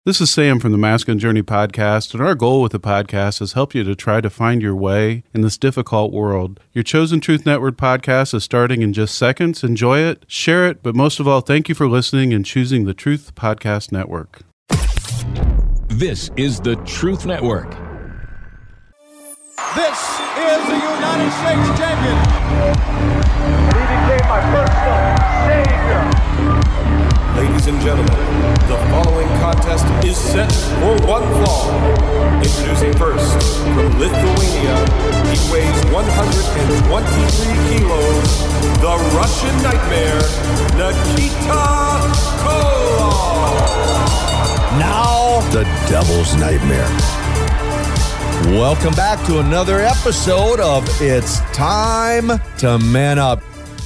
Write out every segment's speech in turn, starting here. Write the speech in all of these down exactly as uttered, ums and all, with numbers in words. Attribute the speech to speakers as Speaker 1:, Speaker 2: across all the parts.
Speaker 1: This is Sam from the Masculine Journey podcast, and our goal with the podcast is help you to try to find your way in this difficult world. Your Chosen Truth Network podcast is starting in just seconds. Enjoy it, share it, but most of all, thank you for listening and choosing the Truth Podcast Network.
Speaker 2: This is the Truth Network.
Speaker 3: This is the United States champion.
Speaker 4: He became my personal savior.
Speaker 5: Ladies and gentlemen, the following contest is set for one fall. Introducing first, from Lithuania, he weighs one hundred twenty-three kilos, the Russian Nightmare, Nikita Koloff.
Speaker 6: Now, the Devil's Nightmare. Welcome back to another episode of It's Time to Man Up.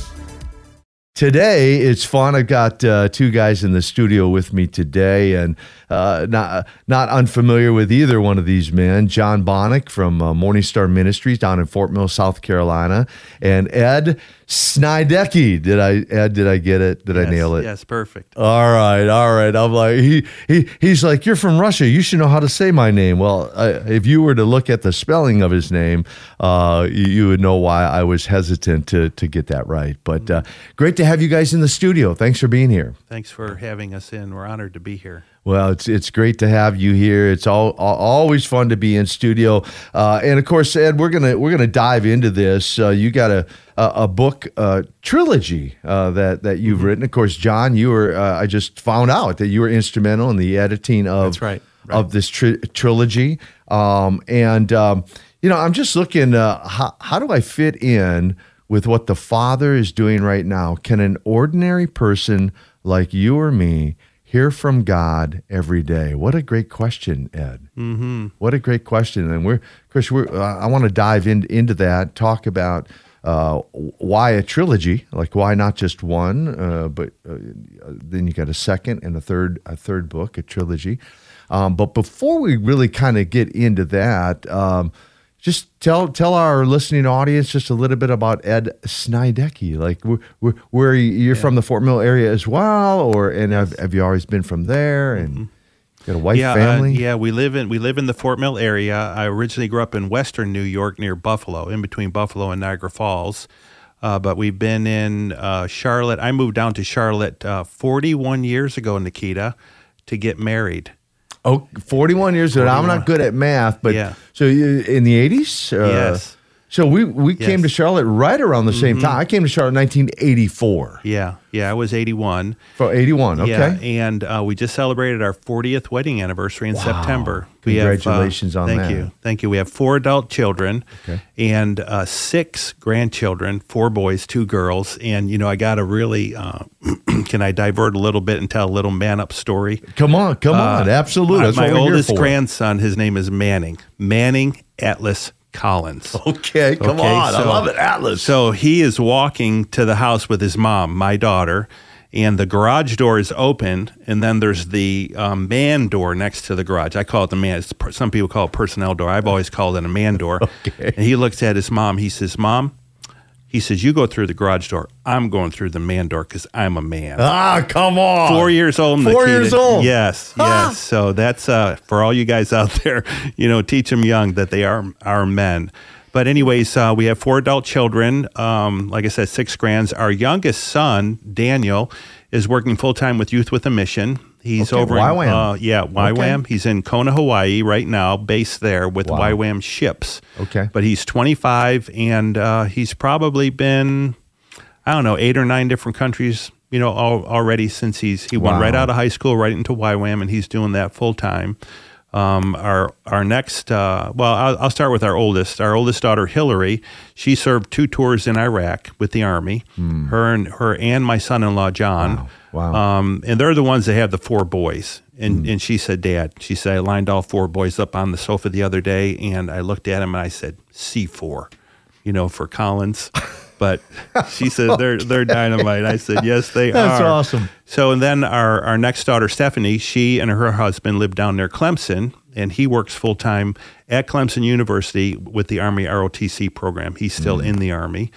Speaker 6: Today, it's fun. I've got uh, two guys in the studio with me today, and uh, not not unfamiliar with either one of these men. John Bonnick from uh, Morning Star Ministries down in Fort Mill, South Carolina, and Ed Snidecki. Did I Ed? Did I get it? Did
Speaker 7: yes,
Speaker 6: I nail it?
Speaker 7: Yes, perfect.
Speaker 6: All right, all right. I'm like he he he's like, you're from Russia. You should know how to say my name. Well, I, if you were to look at the spelling of his name, uh, you, you would know why I was hesitant to to get that right. But uh, great to have you guys in the studio. Thanks for being here.
Speaker 7: Thanks for having us in. We're honored to be here.
Speaker 6: Well, it's it's great to have you here. It's all, all always fun to be in studio, uh, and of course, Ed, we're gonna we're gonna dive into this. Uh, you got a a, a book uh, trilogy uh, that that you've mm-hmm. written. Of course, John, you were uh, I just found out that you were instrumental in the editing of
Speaker 7: That's right, right.
Speaker 6: of this tri- trilogy. Um, and um, you know, I'm just looking. Uh, how how do I fit in with what the Father is doing right now? Can an ordinary person like you or me hear from God every day? What a great question, Ed.
Speaker 7: Mm-hmm.
Speaker 6: What a great question. And we're, Chris, we're, uh, I want to dive in, into that, talk about uh, why a trilogy, like why not just one, uh, but uh, then you got a second and a third, a third book, a trilogy. Um, but before we really kind of get into that, um, just tell tell our listening audience just a little bit about Ed Snidecki. Like, where, where, where you're yeah. from the Fort Mill area as well, or and yes. have, have you always been from there? And mm-hmm. got a wife,
Speaker 7: yeah,
Speaker 6: family?
Speaker 7: Uh, yeah, we live in we live in the Fort Mill area. I originally grew up in Western New York, near Buffalo, in between Buffalo and Niagara Falls. Uh, but we've been in uh, Charlotte. I moved down to Charlotte uh, forty-one years ago, Nikita, to get married.
Speaker 6: Oh, forty-one years old. I'm not good at math, but
Speaker 7: yeah.
Speaker 6: so you, in the eighties? Uh,
Speaker 7: yes.
Speaker 6: So we, we
Speaker 7: yes.
Speaker 6: came to Charlotte right around the mm-hmm. same time. I came to Charlotte in nineteen eighty-four.
Speaker 7: Yeah, yeah, I was eighty-one.
Speaker 6: For eighty-one, okay.
Speaker 7: Yeah, and uh, we just celebrated our fortieth wedding anniversary in
Speaker 6: wow.
Speaker 7: September.
Speaker 6: Congratulations
Speaker 7: we have, uh,
Speaker 6: on
Speaker 7: thank
Speaker 6: that.
Speaker 7: Thank you, thank you. We have four adult children
Speaker 6: okay.
Speaker 7: and uh, six grandchildren, four boys, two girls. And, you know, I got to really, uh, can I divert a little bit and tell a little man-up story?
Speaker 6: Come on, come
Speaker 7: uh,
Speaker 6: on, absolutely. That's
Speaker 7: my
Speaker 6: what we're
Speaker 7: oldest
Speaker 6: here for.
Speaker 7: grandson, his name is Manning, Manning Atlas Collins.
Speaker 6: Okay, come
Speaker 7: okay,
Speaker 6: on.
Speaker 7: so,
Speaker 6: I love it, Atlas.
Speaker 7: So he is walking to the house with his mom, my daughter, and the garage door is open, and then there's the um, man door next to the garage. I call it the man. Per, some people call it personnel door. I've always called it a man door.
Speaker 6: Okay.
Speaker 7: And he looks at his mom. He says, Mom, he says, you go through the garage door. I'm going through the man door because I'm a man.
Speaker 6: Ah, come on.
Speaker 7: Four years old.
Speaker 6: Four
Speaker 7: Nikita.
Speaker 6: years old.
Speaker 7: Yes,
Speaker 6: ah.
Speaker 7: yes. So that's uh, for all you guys out there, you know, teach them young that they are, are men. But anyways, uh, we have four adult children. Um, like I said, six grands. Our youngest son, Daniel, is working full-time with Youth with a Mission. He's
Speaker 6: okay,
Speaker 7: over
Speaker 6: Y WAM.
Speaker 7: in, uh, yeah, Y WAM.
Speaker 6: Okay.
Speaker 7: He's in Kona, Hawaii right now, based there with
Speaker 6: wow.
Speaker 7: Y WAM ships.
Speaker 6: Okay.
Speaker 7: But he's twenty-five, and uh, he's probably been, I don't know, eight or nine different countries, you know, all, already since he's, he
Speaker 6: wow.
Speaker 7: went right out of high school, right into Y WAM, and he's doing that full-time. Um, our our next, uh, well, I'll, I'll start with our oldest. Our oldest daughter, Hillary, she served two tours in Iraq with the Army. Mm. Her and her and my son-in-law, John.
Speaker 6: Wow. Wow.
Speaker 7: Um, and they're the ones that have the four boys. And mm. and she said, Dad, she said, I lined all four boys up on the sofa the other day, and I looked at them and I said, C four, you know, for Collins. But she said, they're they're dynamite. I said, yes, they
Speaker 6: That's
Speaker 7: are.
Speaker 6: That's awesome.
Speaker 7: So, and then our, our next daughter, Stephanie, she and her husband live down near Clemson, and he works full-time at Clemson University with the Army R O T C program. He's still mm. in the Army.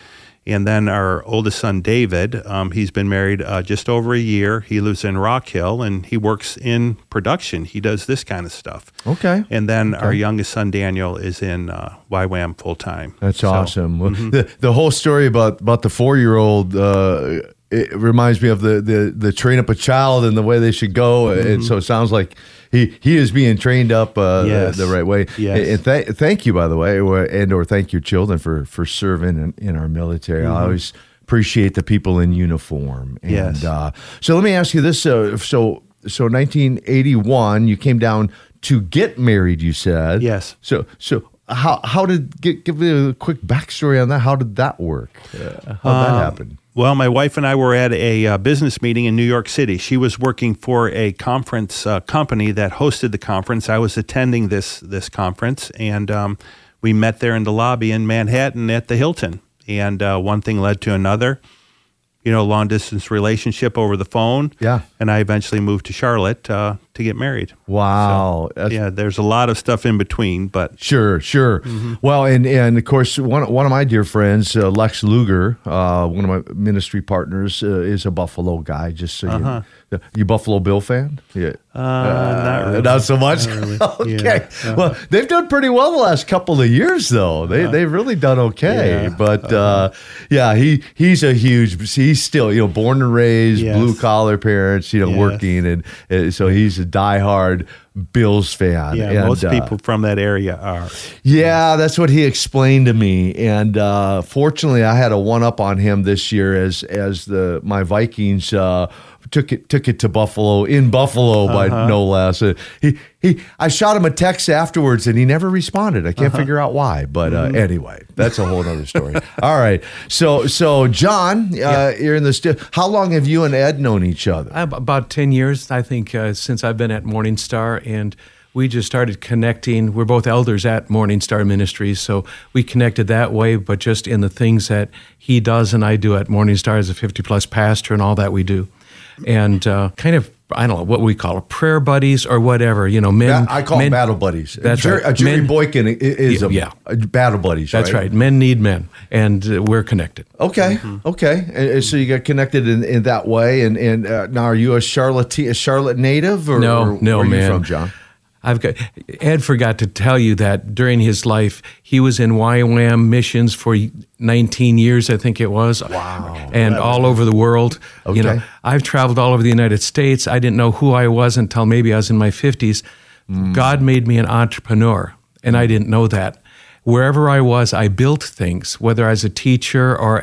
Speaker 7: And then our oldest son, David, um, he's been married uh, just over a year. He lives in Rock Hill, and he works in production. He does this kind of stuff.
Speaker 6: Okay.
Speaker 7: And then
Speaker 6: okay.
Speaker 7: our youngest son, Daniel, is in uh, Y WAM full-time.
Speaker 6: That's
Speaker 7: so,
Speaker 6: awesome.
Speaker 7: Mm-hmm.
Speaker 6: The, the whole story about, about the four-year-old, uh, it reminds me of the, the, the train up a child and the way they should go. Mm-hmm. And so it sounds like he, he is being trained up uh,
Speaker 7: yes.
Speaker 6: the, the right way.
Speaker 7: Yes.
Speaker 6: And th- thank you, by the way, or, and or thank your children for, for serving in, in our military. Mm-hmm. I always appreciate the people in uniform. And
Speaker 7: yes.
Speaker 6: uh, so let me ask you this. Uh, so so nineteen eighty-one, you came down to get married, you said.
Speaker 7: Yes.
Speaker 6: So so how how did, give, give me a quick backstory on that. How did that work? Uh, how did
Speaker 7: um,
Speaker 6: that happen?
Speaker 7: Well, my wife and I were at a uh, business meeting in New York City. She was working for a conference uh, company that hosted the conference. I was attending this this conference, and um, we met there in the lobby in Manhattan at the Hilton. And uh, one thing led to another. You know, long distance relationship over the phone.
Speaker 6: Yeah.
Speaker 7: And I eventually moved to Charlotte uh, to get married.
Speaker 6: Wow.
Speaker 7: So, yeah, there's a lot of stuff in between, but
Speaker 6: sure, sure. Mm-hmm. Well, and and of course, one one of my dear friends, uh, Lex Luger, uh, one of my ministry partners, uh, is a Buffalo guy. Just so
Speaker 7: uh-huh.
Speaker 6: you, you Buffalo Bill fan? Yeah.
Speaker 7: Uh, uh, not really.
Speaker 6: Not so much.
Speaker 7: Not really.
Speaker 6: Okay.
Speaker 7: Yeah. Uh-huh.
Speaker 6: Well, they've done pretty well the last couple of years, though. They
Speaker 7: Uh-huh.
Speaker 6: they've really done okay.
Speaker 7: Yeah.
Speaker 6: But
Speaker 7: Uh-huh.
Speaker 6: uh, yeah, he he's a huge. He's still you know born and raised,
Speaker 7: Yes.
Speaker 6: blue collar parents, you know,
Speaker 7: Yes.
Speaker 6: working, and uh, so he's a diehard Bills fan.
Speaker 7: Yeah,
Speaker 6: and,
Speaker 7: most
Speaker 6: uh,
Speaker 7: people from that area are.
Speaker 6: Yeah, that's what he explained to me, and uh, fortunately, I had a one up on him this year as as the my Vikings uh, took it took it to Buffalo in Buffalo by
Speaker 7: Uh-huh.
Speaker 6: no less. Uh, he he, I shot him a text afterwards, and he never responded. I can't uh-huh. figure out why, but uh,
Speaker 7: Mm-hmm.
Speaker 6: anyway, that's a whole other story. All right, so so John, uh,
Speaker 8: Yeah.
Speaker 6: you're in the stu- how long have you and Ed known each other?
Speaker 8: Uh, About ten years, I think, uh, since I've been at Morning Star, and we just started connecting. We're both elders at Morning Star Ministries, so we connected that way, but just in the things that he does and I do at Morning Star as a fifty-plus pastor and all that we do. And uh, kind of, I don't know, what we call it, prayer buddies or whatever, you know, men.
Speaker 6: Ba- I call
Speaker 8: men,
Speaker 6: them battle buddies.
Speaker 8: That's
Speaker 6: Jerry,
Speaker 8: right.
Speaker 6: uh, Jerry
Speaker 8: Men-
Speaker 6: Boykin i- is a,
Speaker 8: Yeah.
Speaker 6: a battle buddies,
Speaker 8: That's
Speaker 6: right?
Speaker 8: right. Men need men, and uh, we're connected.
Speaker 6: Okay, okay. And, and so you got connected in, in that way. And and uh, now, are you a Charlotte a Charlotte native, or
Speaker 8: No,
Speaker 6: or
Speaker 8: no,
Speaker 6: where are
Speaker 8: man.
Speaker 6: you from, John?
Speaker 8: I've got Ed forgot to tell you that during his life he was in Y WAM missions for nineteen years, I think it was.
Speaker 6: Wow.
Speaker 8: And all over the world.
Speaker 6: Okay.
Speaker 8: You know, I've traveled all over the United States. I didn't know who I was until maybe I was in my fifties. Mm. God made me an entrepreneur, and I didn't know that. Wherever I was, I built things, whether as a teacher or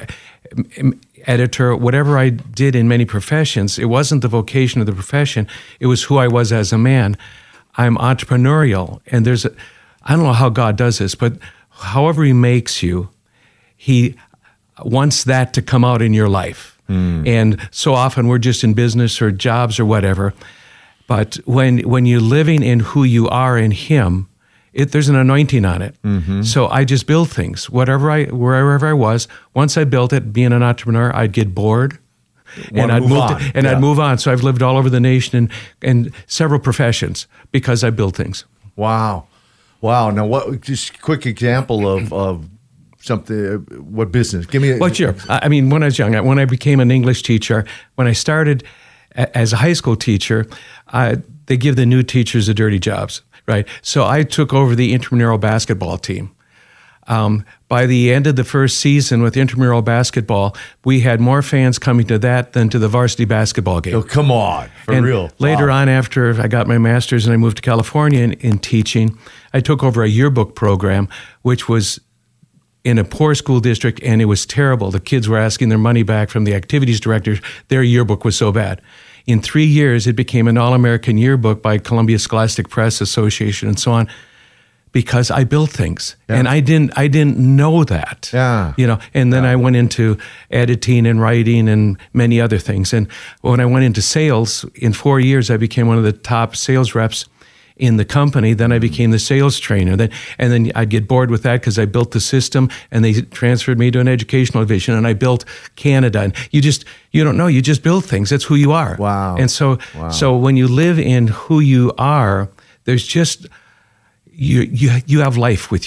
Speaker 8: editor, whatever I did in many professions. It wasn't the vocation of the profession. It was who I was as a man. I'm entrepreneurial, and there's a, I don't know how God does this, but however he makes you, he wants that to come out in your life. Mm. And so often we're just in business or jobs or whatever, but when when you're living in who you are in him, it, there's an anointing on it. Mm-hmm. So I just build things, whatever I, wherever I was. Once I built it, being an entrepreneur, I'd get bored. And I'd
Speaker 6: move
Speaker 8: move
Speaker 6: on.
Speaker 8: to, and
Speaker 6: Yeah.
Speaker 8: I'd move on. So I've lived all over the nation and, and several professions because I build things.
Speaker 6: Wow, wow. Now, what? Just a quick example of of something. What business? Give me. A,
Speaker 8: Well, sure. I I mean, when I was young, when I became an English teacher, when I started a- as a high school teacher, I, they give the new teachers the dirty jobs, right? So I took over the intramural basketball team. Um, by the end of the first season with intramural basketball, we had more fans coming to that than to the varsity basketball game.
Speaker 6: Oh, come on, for
Speaker 8: and
Speaker 6: real.
Speaker 8: Later
Speaker 6: Wow.
Speaker 8: on, after I got my master's and I moved to California in, in teaching, I took over a yearbook program, which was in a poor school district, and it was terrible. The kids were asking their money back from the activities director. Their yearbook was so bad. In three years, it became an All-American yearbook by Columbia Scholastic Press Association and so on, because I built things,
Speaker 6: Yeah.
Speaker 8: and I didn't I didn't know that.
Speaker 6: Yeah.
Speaker 8: You know, and then I went into editing and writing and many other things. And when I went into sales, in four years, I became one of the top sales reps in the company. Then I became the sales trainer. Then and then I'd get bored with that because I built the system, and they transferred me to an educational division, and I built Canada. And you just you don't know, you just build things. That's who you are.
Speaker 6: Wow.
Speaker 8: And so
Speaker 6: Wow.
Speaker 8: so when you live in who you are, there's just you you you have life with you.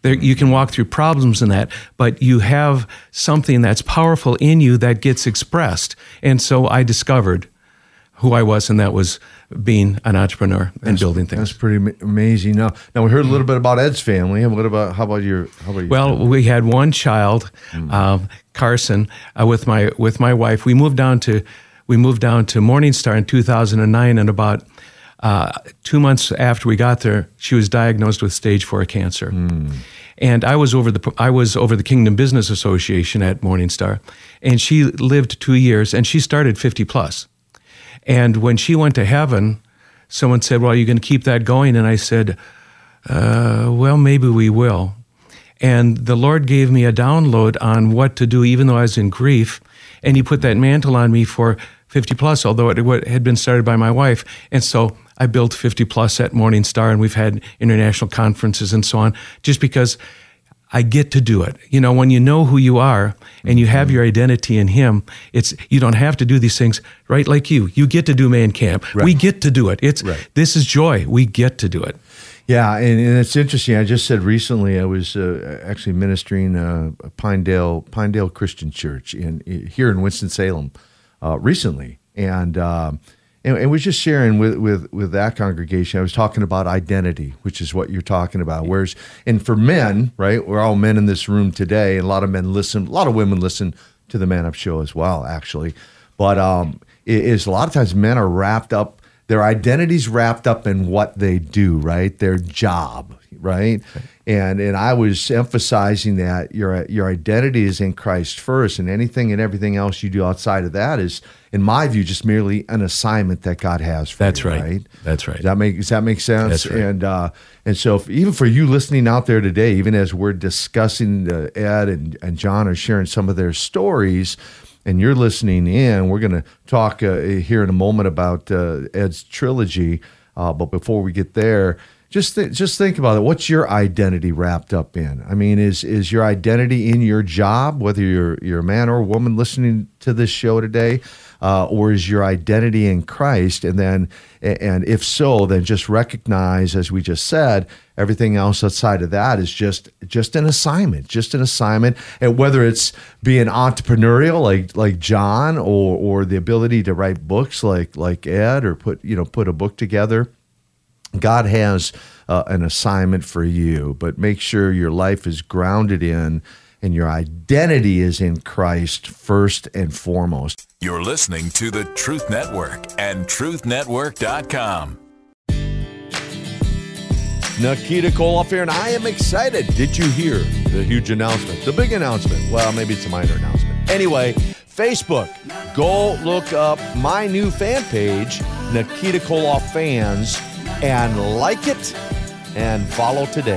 Speaker 8: There, you can walk through problems in that, but you have something that's powerful in you that gets expressed. And so I discovered who I was, and that was being an entrepreneur and
Speaker 6: that's,
Speaker 8: building things.
Speaker 6: That's pretty ma- amazing. Now, now we heard a little bit about Ed's family. And what about how about your? How about your
Speaker 8: well,
Speaker 6: family?
Speaker 8: we had one child, mm. um, Carson, uh, with my with my wife. We moved down to we moved down to Morning Star in two thousand nine, and about uh, two months after we got there, she was diagnosed with stage four cancer. Mm. And I was over the I was over the Kingdom Business Association at Morning Star, and she lived two years, and she started fifty plus. And when she went to heaven, someone said, well, are you going to keep that going? And I said, uh, well, maybe we will. And the Lord gave me a download on what to do, even though I was in grief. And he put that mantle on me for fifty plus, although it had been started by my wife. And so I built fifty plus at Morning Star, and we've had international conferences and so on, just because I get to do it. You know, when you know who you are and you have your identity in him, it's you don't have to do these things, right? Like you, you get to do man camp. Right. We get to do it. It's right. This is joy. We get to do it.
Speaker 6: Yeah, and, and it's interesting. I just said recently I was uh, actually ministering uh, Pinedale Pinedale Christian Church in here in Winston-Salem uh, recently, and. Um, And, and was just sharing with, with, with that congregation. I was talking about identity, which is what you're talking about. Whereas, and for men, right, we're all men in this room today, and a lot of men listen, a lot of women listen to the Man Up Show as well, actually. But um, it is a lot of times men are wrapped up, their identity's wrapped up in what they do, right, their job, right? Okay. And and I was emphasizing that your your identity is in Christ first, and anything and everything else you do outside of that is, in my view, just merely an assignment that God has for
Speaker 8: That's
Speaker 6: you.
Speaker 8: Right.
Speaker 6: right.
Speaker 8: That's right.
Speaker 6: Does that make Does that make sense?
Speaker 8: That's right.
Speaker 6: And uh, and so if, even for you listening out there today, even as we're discussing, uh, Ed and, and John are sharing some of their stories, and you're listening in, we're going to talk uh, here in a moment about uh, Ed's trilogy. Uh, but before we get there, just th- just think about it. What's your identity wrapped up in? I mean, is is your identity in your job, whether you're you're a man or a woman listening to this show today, uh, or is your identity in Christ? And then, and if so, then just recognize, as we just said, everything else outside of that is just just an assignment, just an assignment. And whether it's being entrepreneurial, like like John, or or the ability to write books, like like Ed, or put you know put a book together. God has uh, an assignment for you, but make sure your life is grounded in and your identity is in Christ first and foremost.
Speaker 2: You're listening to the Truth Network and truth network dot com.
Speaker 6: Nikita Koloff here, and I am excited. Did you hear the huge announcement? The big announcement? Well, maybe it's a minor announcement. Anyway, Facebook, go look up my new fan page, Nikita Koloff Fans, and like it and follow today.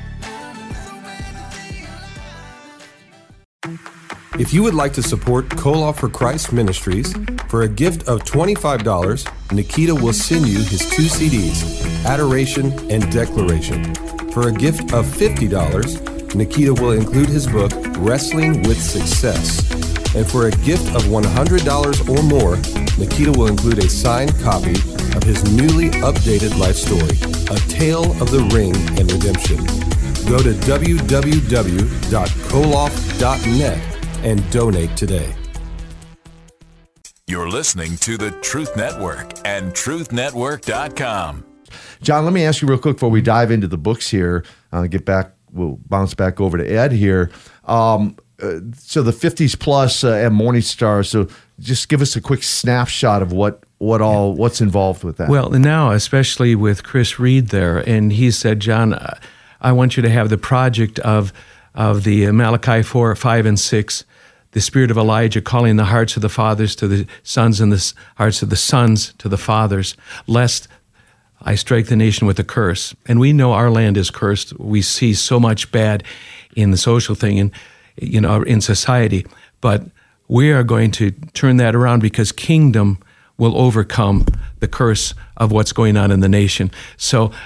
Speaker 5: If you would like to support Koloff for Christ Ministries, for a gift of twenty-five dollars, Nikita will send you his two C Ds, Adoration and Declaration. For a gift of fifty dollars, Nikita will include his book, Wrestling with Success. And for a gift of one hundred dollars or more, Nikita will include a signed copy of his newly updated life story, A Tale of the Ring and Redemption. Go to w w w dot koloff dot net and donate today.
Speaker 2: You're listening to the Truth Network and truth network dot com.
Speaker 6: John, let me ask you real quick before we dive into the books here. Uh, get back, we'll bounce back over to Ed here. Um, uh, so the fifties plus uh, at Morning Star. So just give us a quick snapshot of what what all yeah. what's involved with that.
Speaker 8: Well, now especially with Chris Reed there, and he said, John, I want you to have the project of of the Malachi four, five, and six. The spirit of Elijah calling the hearts of the fathers to the sons and the hearts of the sons to the fathers, lest I strike the nation with a curse. And we know our land is cursed. We see so much bad in the social thing and, you know, in society. But we are going to turn that around because kingdom will overcome the curse of what's going on in the nation. So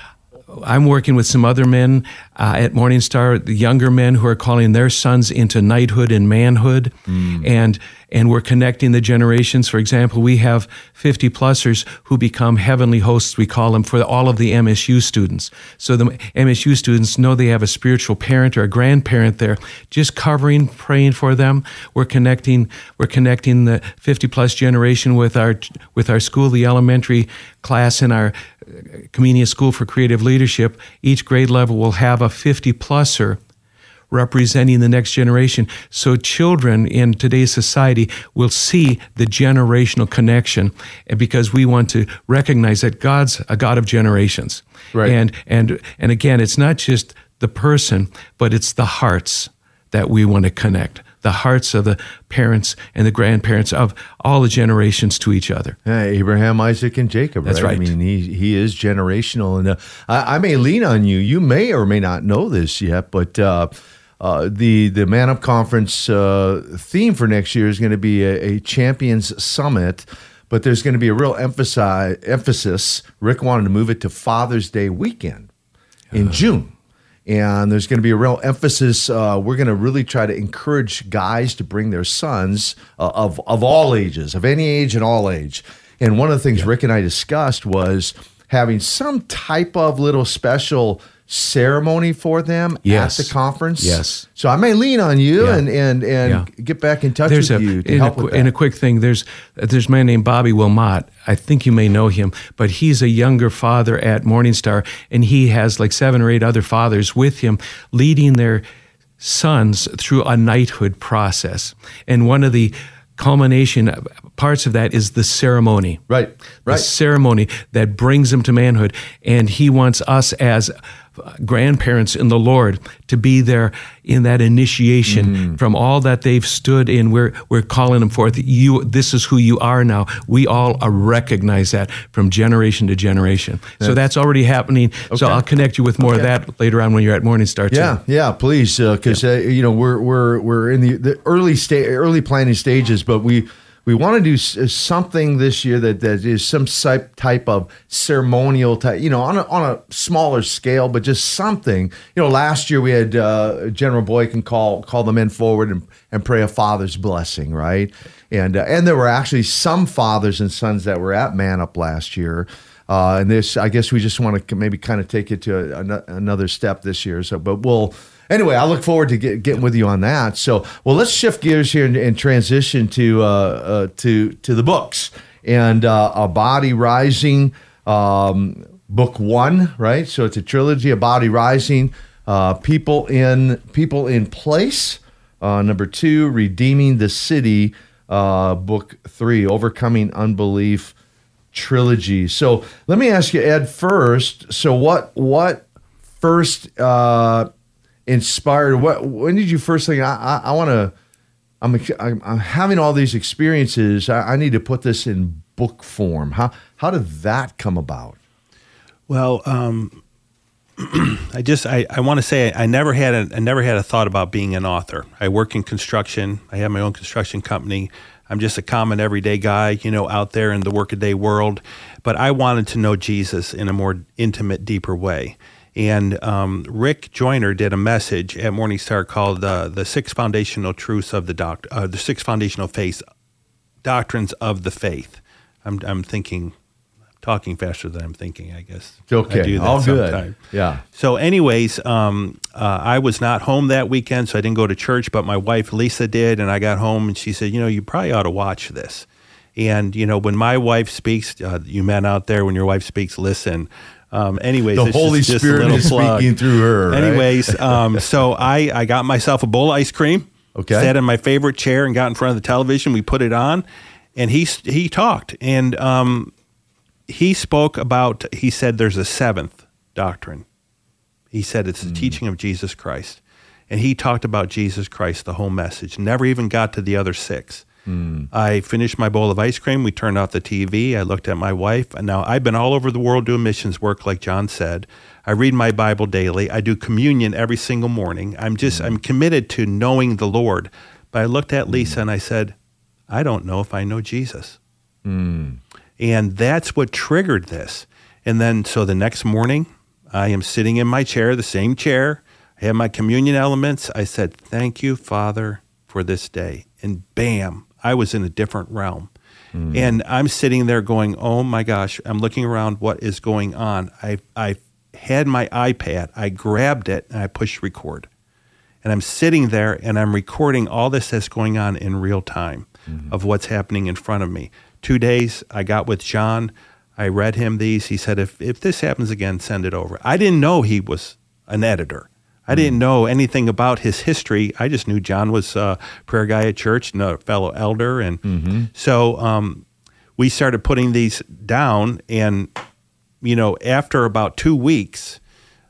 Speaker 8: I'm working with some other men uh, at Morning Star, the younger men who are calling their sons into knighthood and manhood, mm. and and we're connecting the generations. For example, we have fifty-plussers who become heavenly hosts, we call them, for all of the M S U students. So the M S U students know they have a spiritual parent or a grandparent there, just covering, praying for them. We're connecting we're connecting the fifty-plus generation with our with our school, the elementary class in our Comenia School for Creative Leadership. Each grade level will have a fifty-plusser representing the next generation. So children in today's society will see the generational connection, and because we want to recognize that God's a God of generations.
Speaker 6: Right.
Speaker 8: And and and again, it's not just the person, but it's the hearts that we want to connect. The hearts of the parents and the grandparents of all the generations to each other.
Speaker 6: Yeah, Abraham, Isaac, and Jacob.
Speaker 8: That's
Speaker 6: right.
Speaker 8: right.
Speaker 6: I mean, he he is generational, and uh, I, I may lean on you. You may or may not know this yet, but uh, uh, the the Man Up Conference uh, theme for next year is going to be a, a Champions Summit. But there's going to be a real emphasize, emphasis. Rick wanted to move it to Father's Day weekend in uh. June. And there's going to be a real emphasis. Uh, we're going to really try to encourage guys to bring their sons uh, of of all ages, of any age and all age. And one of the things yeah. Rick and I discussed was having some type of little special ceremony for them
Speaker 8: yes.
Speaker 6: at the conference.
Speaker 8: Yes.
Speaker 6: So I may lean on you yeah. and and and
Speaker 8: yeah.
Speaker 6: get back in touch
Speaker 8: there's
Speaker 6: with
Speaker 8: a,
Speaker 6: you to
Speaker 8: in
Speaker 6: help
Speaker 8: a,
Speaker 6: with that.
Speaker 8: In a quick thing, there's there's a man named Bobby Wilmot. I think you may know him, but he's a younger father at Morning Star, and he has like seven or eight other fathers with him leading their sons through a knighthood process. And one of the culmination parts of that is the ceremony.
Speaker 6: Right, right.
Speaker 8: The ceremony that brings them to manhood. And he wants us as grandparents in the Lord to be there in that initiation mm. from all that they've stood in. We're we're calling them forth. You, this is who you are now. We all uh, recognize that from generation to generation. That's, so that's already happening. Okay. So I'll connect you with more okay. of that later on when you're at Morning Star too.
Speaker 6: Yeah, yeah, please, because uh, yeah. uh, you know we're we're we're in the, the early sta- early planning stages, but we. We want to do something this year that, that is some type of ceremonial type, you know, on a, on a smaller scale, but just something. You know, last year we had uh, General Boykin call call the men forward and, and pray a father's blessing, right? And uh, and there were actually some fathers and sons that were at Man Up last year. Uh, and this, I guess we just want to maybe kind of take it to a, another step this year. So, but we'll. Anyway, I look forward to get, getting with you on that. So, well, let's shift gears here and, and transition to uh, uh, to to the books and uh, A Body Rising, um, book one, right? So it's a trilogy, A Body Rising, uh, People in People in Place, uh, number two, Redeeming the City, uh, book three, Overcoming Unbelief trilogy. So let me ask you, Ed, first. So what what first? Uh, Inspired? What? When did you first think? I, I, I want to. I'm, I'm. I'm having all these experiences. I, I need to put this in book form. How? How did that come about?
Speaker 7: Well, um, I just. I, I want to say I never had. A, I never had a thought about being an author. I work in construction. I have my own construction company. I'm just a common everyday guy, you know, out there in the workaday world. But I wanted to know Jesus in a more intimate, deeper way. And um, Rick Joyner did a message at Morning Star called uh, "The Six Foundational Truths of the Doct- uh, the Six Foundational Faith Doctrines of the Faith." I'm I'm thinking, talking faster than I'm thinking. I guess
Speaker 6: it's okay.
Speaker 7: I do that
Speaker 6: All
Speaker 7: sometime.
Speaker 6: Good. Yeah.
Speaker 7: So, anyways, um, uh, I was not home that weekend, so I didn't go to church. But my wife Lisa did, and I got home, and she said, "You know, you probably ought to watch this." And you know, when my wife speaks, uh, you men out there, when your wife speaks, listen. Um, anyways,
Speaker 6: the
Speaker 7: it's
Speaker 6: Holy
Speaker 7: just,
Speaker 6: Spirit
Speaker 7: just
Speaker 6: is speaking through her. Right?
Speaker 7: Anyways, um, so I, I got myself a bowl of ice cream.
Speaker 6: Okay.
Speaker 7: Sat in my favorite chair and got in front of the television. We put it on, and he he talked, and um, he spoke about. He said there's a seventh doctrine. He said it's the mm. teaching of Jesus Christ, and he talked about Jesus Christ, the whole message. Never even got to the other six. Mm. I finished my bowl of ice cream. We turned off the T V. I looked at my wife. And now I've been all over the world doing missions work, like John said. I read my Bible daily. I do communion every single morning. I'm just, mm. I'm committed to knowing the Lord. But I looked at Lisa mm. and I said, I don't know if I know Jesus. Mm. And that's what triggered this. And then, so the next morning, I am sitting in my chair, the same chair. I have my communion elements. I said, thank you, Father, for this day. And bam, I was in a different realm. Mm. And I'm sitting there going, oh my gosh, I'm looking around, what is going on? I I had my iPad, I grabbed it, and I pushed record. And I'm sitting there, and I'm recording all this that's going on in real time mm-hmm. of what's happening in front of me. Two days, I got with John. I read him these. He said, if, if this happens again, send it over. I didn't know he was an editor. I didn't know anything about his history. I just knew John was a prayer guy at church and a fellow elder. And mm-hmm. so um, we started putting these down. And, you know, after about two weeks,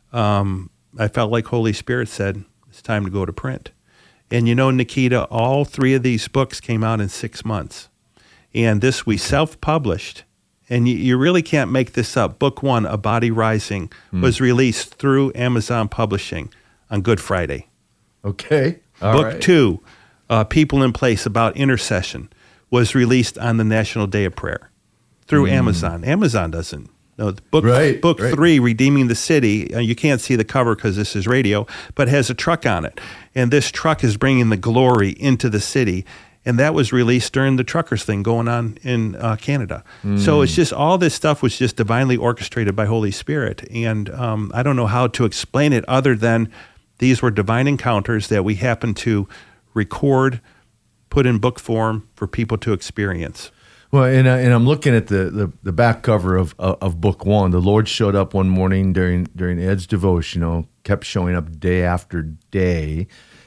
Speaker 7: um, I felt like Holy Spirit said, it's time to go to print. And, you know, Nikita, all three of these books came out in six months. And this we self-published. And you, you really can't make this up. Book one, A Body Rising, mm. was released through Amazon Publishing on Good Friday.
Speaker 6: Okay. All
Speaker 7: Book
Speaker 6: right.
Speaker 7: two, uh, People in Place, about intercession, was released on the National Day of Prayer through mm. Amazon. Amazon doesn't. No, book
Speaker 6: right,
Speaker 7: book
Speaker 6: right.
Speaker 7: three, Redeeming the City, uh, you can't see the cover because this is radio, but has a truck on it. And this truck is bringing the glory into the city. And that was released during the truckers thing going on in uh, Canada. Mm. So it's just all this stuff was just divinely orchestrated by Holy Spirit. And um, I don't know how to explain it other than these were divine encounters that we happened to record, put in book form for people to experience.
Speaker 6: Well, and, uh, and I'm looking at the, the, the back cover of, of of book one. The Lord showed up one morning during during Ed's devotional, kept showing up day after day.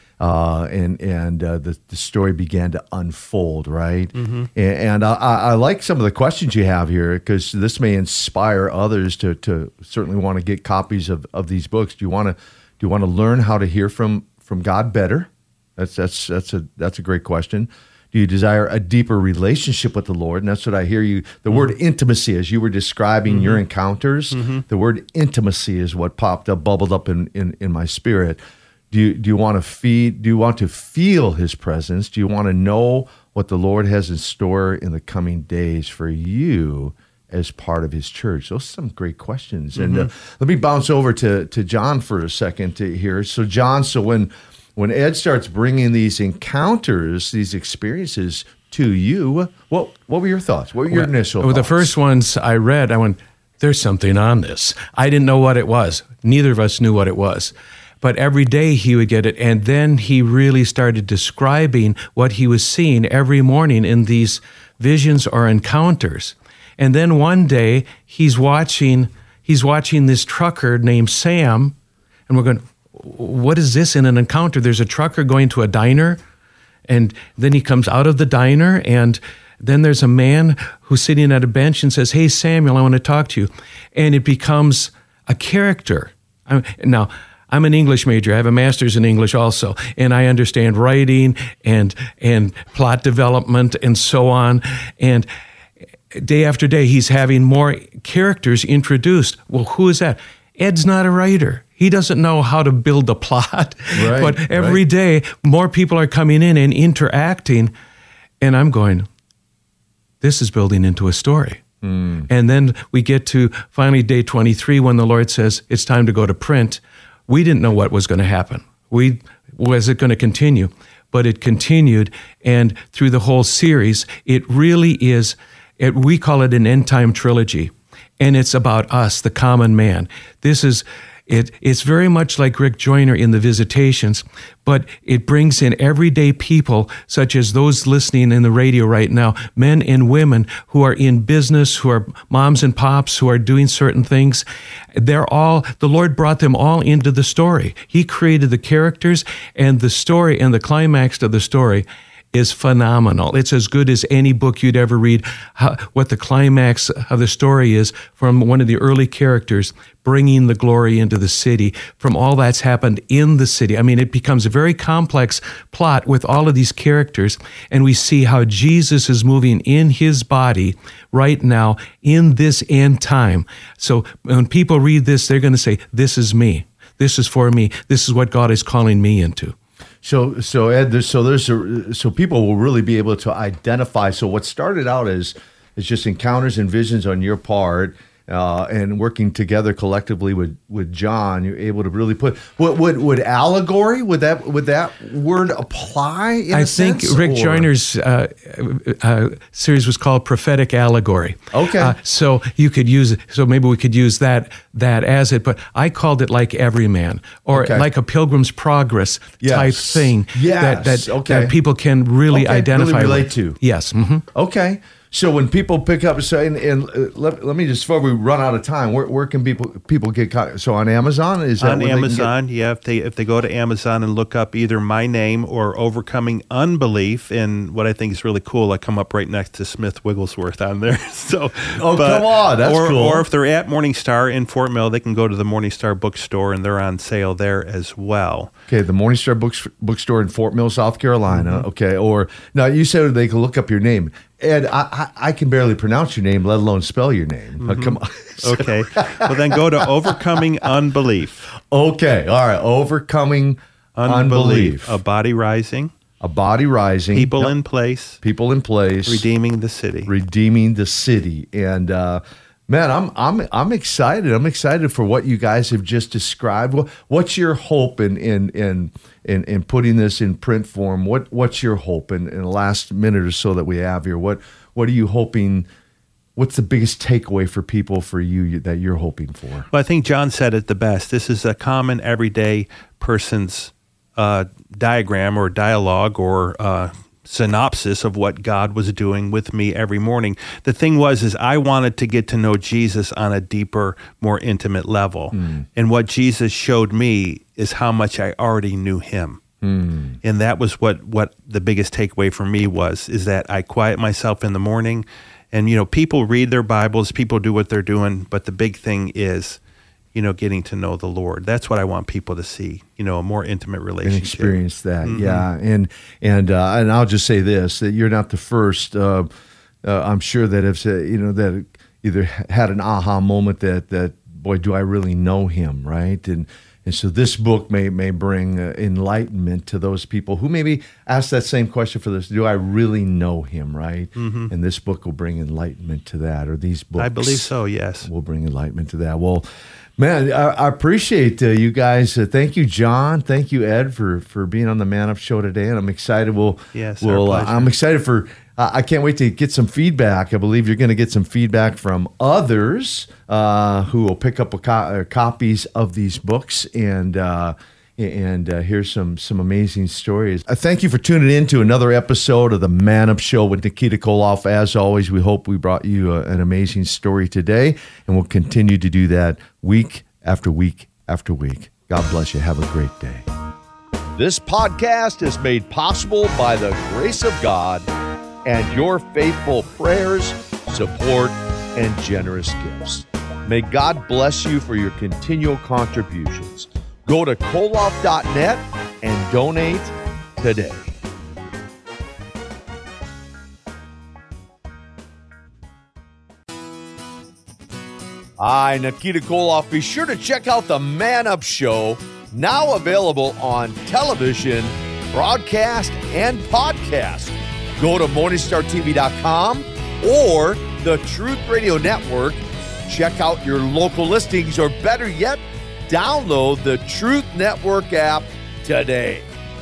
Speaker 6: Uh, and and uh, the, the story began to unfold, right? Mm-hmm. And, and I, I like some of the questions you have here because this may inspire others to to certainly want to get copies of, of these books. Do you want to do you want to learn how to hear from from God better? That's that's that's a that's a great question. Do you desire a deeper relationship with the Lord? And that's what I hear you. The mm-hmm. word intimacy, as you were describing mm-hmm. your encounters, mm-hmm. the word intimacy is what popped up, bubbled up in in, in my spirit. Do you, do you want to feed? Do you want to feel His presence? Do you want to know what the Lord has in store in the coming days for you as part of His church? Those are some great questions. Mm-hmm. And uh, let me bounce over to, to John for a second to hear. So John, so when when Ed starts bringing these encounters, these experiences to you, what what were your thoughts? What were your well, initial
Speaker 8: well,
Speaker 6: thoughts?
Speaker 8: The first ones I read, I went, there's something on this. I didn't know what it was. Neither of us knew what it was. But every day he would get it, and then he really started describing what he was seeing every morning in these visions or encounters. And then one day he's watching he's watching this trucker named Sam, and we're going, what is this in an encounter? There's a trucker going to a diner, and then he comes out of the diner, and then there's a man who's sitting at a bench and says, hey, Samuel, I want to talk to you. And it becomes a character. I, now, I'm an English major. I have a master's in English also, and I understand writing and and plot development and so on. And day after day, he's having more characters introduced. Well, who is that? Ed's not a writer. He doesn't know how to build a plot. Right, but every right. day, more people are coming in and interacting, and I'm going, this is building into a story. Mm. And then we get to finally day twenty-three when the Lord says, it's time to go to print. We didn't know what was going to happen. We was it going to continue? But it continued, and through the whole series, it really is, it, we call it an end-time trilogy, and it's about us, the common man. This is, it. It's very much like Rick Joyner in the Visitations, but it brings in everyday people, such as those listening in the radio right now, men and women who are in business, who are moms and pops, who are doing certain things. They're all, the Lord brought them all into the story. He created the characters, and the story and the climax of the story is phenomenal. It's as good as any book you'd ever read. How, what the climax of the story is from one of the early characters bringing the glory into the city, from all that's happened in the city. I mean, it becomes a very complex plot with all of these characters, and we see how Jesus is moving in His body right now in this end time. So when people read this, they're going to say, this is me. This is for me. This is what God is calling me into.
Speaker 6: So, so Ed, there's, so there's a, so people will really be able to identify. So, what started out as as just encounters and visions on your part, uh, and working together collectively with, with John, you're able to really put what would would allegory would that would that word apply? In
Speaker 8: I
Speaker 6: a
Speaker 8: think
Speaker 6: sense,
Speaker 8: Rick
Speaker 6: or?
Speaker 8: Joyner's uh, uh, series was called Prophetic Allegory.
Speaker 6: Okay,
Speaker 8: uh, so you could use so maybe we could use that that as it, but I called it like Everyman or
Speaker 6: Okay.
Speaker 8: like a Pilgrim's Progress
Speaker 6: Yes.
Speaker 8: type thing
Speaker 6: Yes.
Speaker 8: that that,
Speaker 6: Okay.
Speaker 8: that people can really
Speaker 6: Okay.
Speaker 8: identify
Speaker 6: Really relate
Speaker 8: with.
Speaker 6: to.
Speaker 8: Yes. Mm-hmm.
Speaker 6: Okay. So when people pick up, so and, and uh, let, let me just before we run out of time, where, where can people people get caught? So on Amazon is that
Speaker 7: On
Speaker 6: where they can get-
Speaker 7: Amazon, yeah. If they if they go to Amazon and look up either my name or Overcoming Unbelief, and what I think is really cool, I come up right next to Smith Wigglesworth on there. So,
Speaker 6: Oh, come on, that's
Speaker 7: or,
Speaker 6: cool.
Speaker 7: Or if they're at Morningstar in Fort Mill, they can go to the Morningstar bookstore, and they're on sale there as well.
Speaker 6: Okay, the Morningstar Books bookstore in Fort Mill, South Carolina.
Speaker 7: Mm-hmm.
Speaker 6: Okay, or now you said they can look up your name. Ed, I, I, I can barely pronounce your name, let alone spell your name. Uh, come on.
Speaker 7: Okay. Well, then go to Overcoming Unbelief.
Speaker 6: Okay, all right. Overcoming unbelief.
Speaker 7: A body rising,
Speaker 6: A body rising.
Speaker 7: people
Speaker 6: Yep.
Speaker 7: in place,
Speaker 6: people in place.
Speaker 7: redeeming the city.
Speaker 6: redeeming the city. And uh, man, I'm I'm I'm excited. I'm excited for what you guys have just described. What, what's your hope in in in in, in putting this in print form? What what's your hope in, in the last minute or so that we have here? What what are you hoping? What's the biggest takeaway for people for you that you're hoping for?
Speaker 7: Well, I think John said it the best. This is a common everyday person's uh, diagram or dialogue or uh, synopsis of what God was doing with me every morning. The thing was, is I wanted to get to know Jesus on a deeper, more intimate level. Mm. And what Jesus showed me is how much I already knew him. Mm. And that was what, what the biggest takeaway for me was, is that I quiet myself in the morning. And, you know, people read their Bibles, people do what they're doing, but the big thing is, you know, getting to know the Lord. That's what I want people to see, you know, a more intimate relationship.
Speaker 6: And experience that,
Speaker 7: Mm-hmm.
Speaker 6: yeah. And and uh, and I'll just say this, that you're not the first. Uh, uh, I'm sure that if, uh, you know, that either had an aha moment that, that boy, do I really know him, right? And and so this book may may bring uh, enlightenment to those people who maybe ask that same question for this, do I really know him, right? Mm-hmm. And this book will bring enlightenment to that, or these books.
Speaker 7: I believe so, yes.
Speaker 6: Will bring enlightenment to that. Well, man, I, I appreciate uh, you guys. Uh, thank you, John. Thank you, Ed, for for being on the Man Up Show today. And I'm excited. We'll,
Speaker 7: yes, our
Speaker 6: we'll uh,
Speaker 7: pleasure.
Speaker 6: I'm excited for. Uh, I can't wait to get some feedback. I believe you're going to get some feedback from others uh, who will pick up a co- uh, copies of these books and. Uh, And uh, here's some some amazing stories. Uh, thank you for tuning in to another episode of the Man Up Show with Nikita Koloff. As always, we hope we brought you uh, an amazing story today, and we'll continue to do that week after week after week. God bless you. Have a great day. This podcast is made possible by the grace of God and your faithful prayers, support, and generous gifts. May God bless you for your continual contributions. Go to koloff dot net and donate today. Hi, Nikita Koloff. Be sure to check out the Man Up Show, now available on television, broadcast, and podcast. Go to morningstar t v dot com or the Truth Radio Network. Check out your local listings, or better yet, download the Truth Network app today.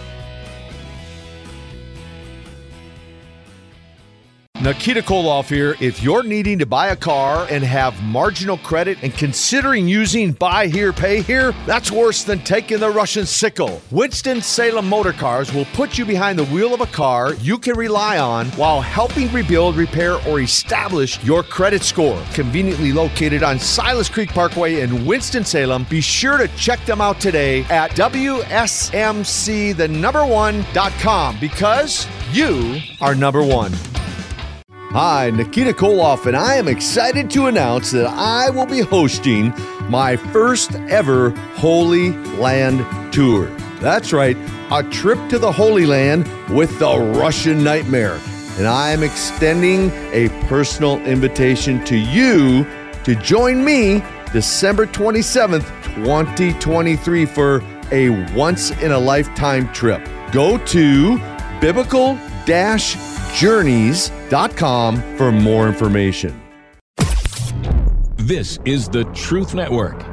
Speaker 6: Nikita Koloff here. If you're needing to buy a car and have marginal credit and considering using Buy Here, Pay Here, that's worse than taking the Russian sickle. Winston-Salem Motor Cars will put you behind the wheel of a car you can rely on while helping rebuild, repair, or establish your credit score. Conveniently located on Silas Creek Parkway in Winston-Salem, be sure to check them out today at W S M C the number one dot com, because you are number one. Hi, Nikita Koloff, and I am excited to announce that I will be hosting my first ever Holy Land tour. That's right, a trip to the Holy Land with the Russian Nightmare. And I am extending a personal invitation to you to join me December twenty-seventh, twenty twenty-three for a once-in-a-lifetime trip. Go to biblical dash journeys dot com for more information.
Speaker 2: This is the Truth Network.